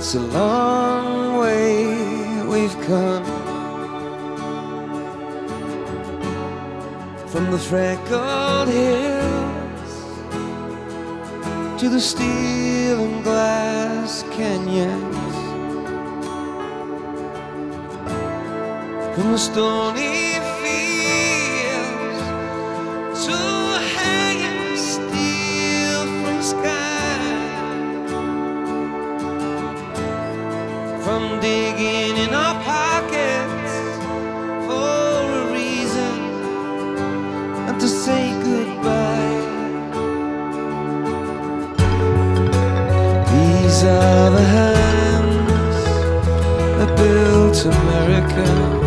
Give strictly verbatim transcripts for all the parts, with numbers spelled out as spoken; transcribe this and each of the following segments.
It's a long way we've come from the freckled hills to the steel and glass canyons, from the stony fields to hanging steel from the sky, from digging in our pockets for a reason and to say goodbye. These are the hands that built America.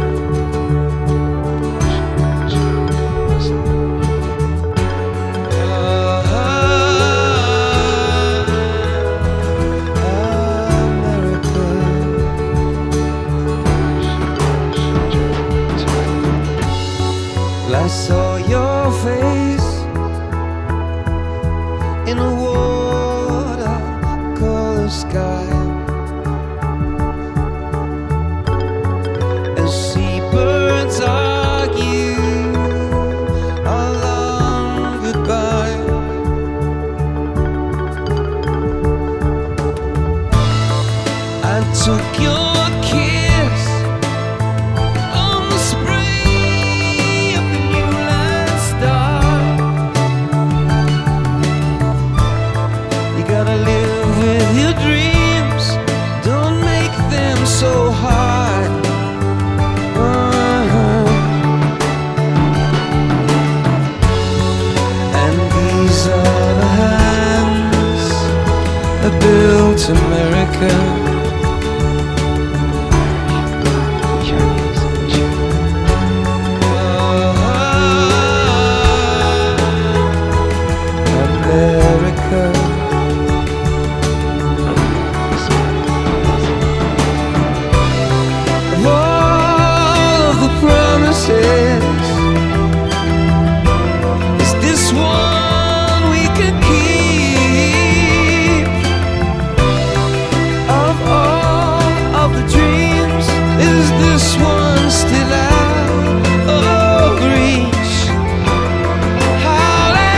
I saw your face in a watercolor sky, as seabirds argue a long goodbye. I took your kiss on the spray of the new line star. You gotta live with your dreams, don't make them so hard. Uh-huh. And these are the hands that built America. Is this one we can keep? Of all of the dreams, is this one still out of reach? Howley,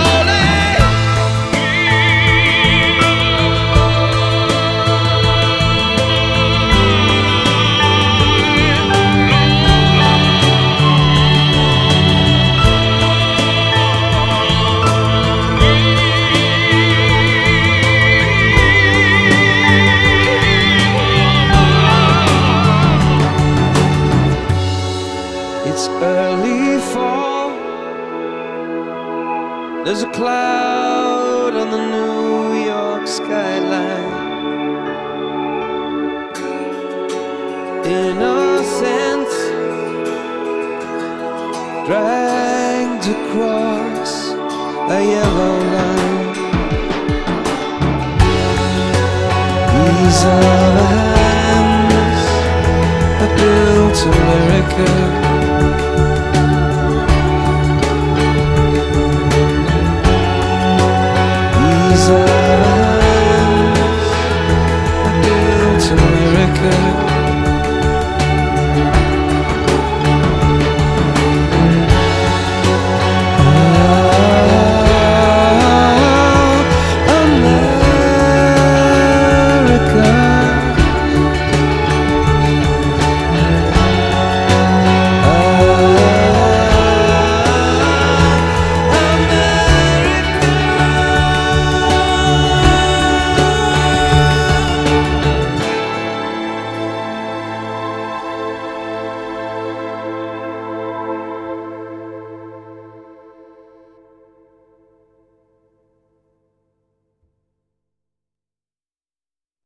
it's early fall. There's a cloud on the New York skyline. Innocence dragged across a yellow line. These are the hands that built America. These are the hands that built America.